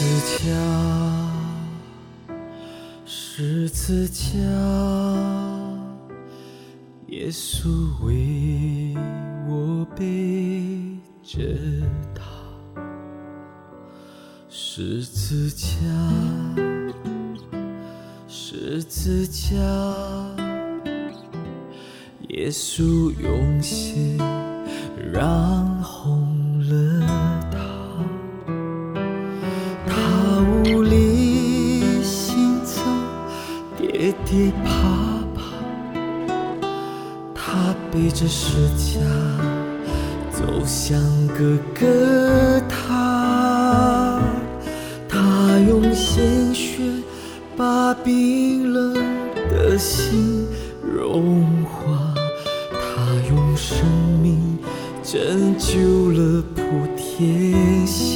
架，十字架，耶稣为我背着它，十字架，十字架，耶稣用血染红了它，他无力行走，跌跌爬爬，他背着十架走向哥哥他，他用鲜血把冰冷的心融化，他用生命拯救了普天下。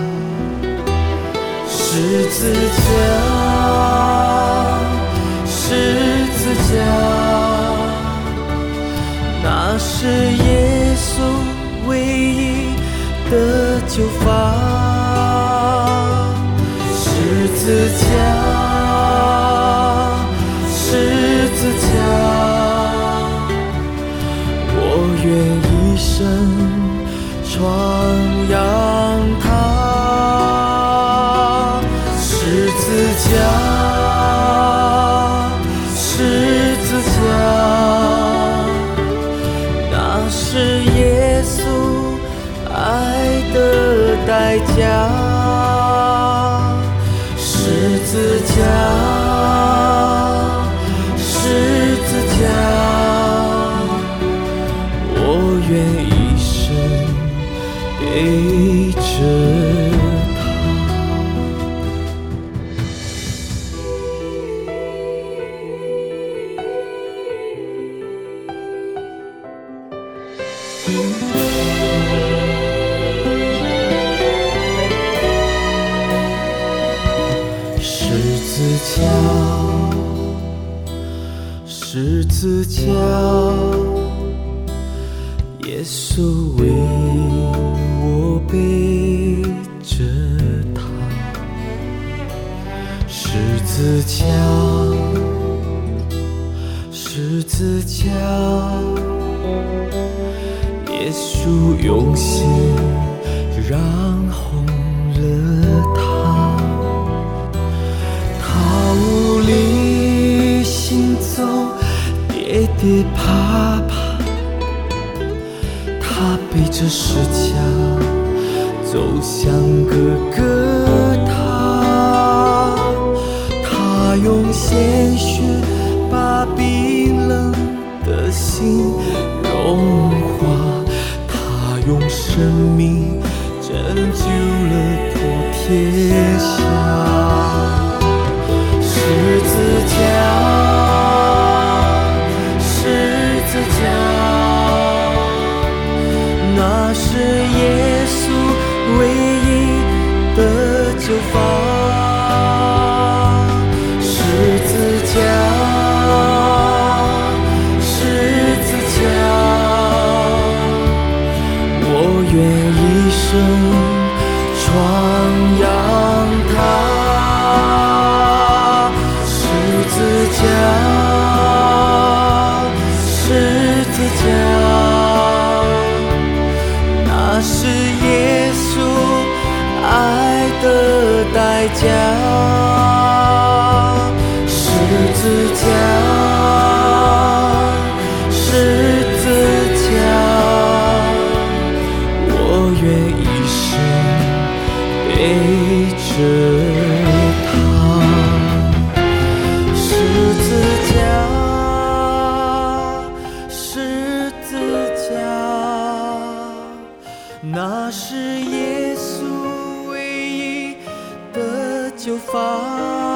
十字架，十字架，那是耶稣唯一的救法。十字架，十字架，我愿一生传扬它。十字架，十字架，那是耶稣爱的代价。十字架，十字架，我愿一生背着它。十字架，十字架，耶稣为我背着它，十字架，十字架，耶稣用血染红了它，他无力行走，跌跌爬爬，他背着十架走向哥哥他，他用鲜血把冰冷的心融化，他用生命拯救了普天下。十字架，十字架，那是耶稣唯一的救法。十字架，十字架，我愿一生传扬它。十字架，十字架，那是耶稣爱的代价。十字架，十字架，我愿一生背着它。十字架，十字架，那是耶稣唯一的救法。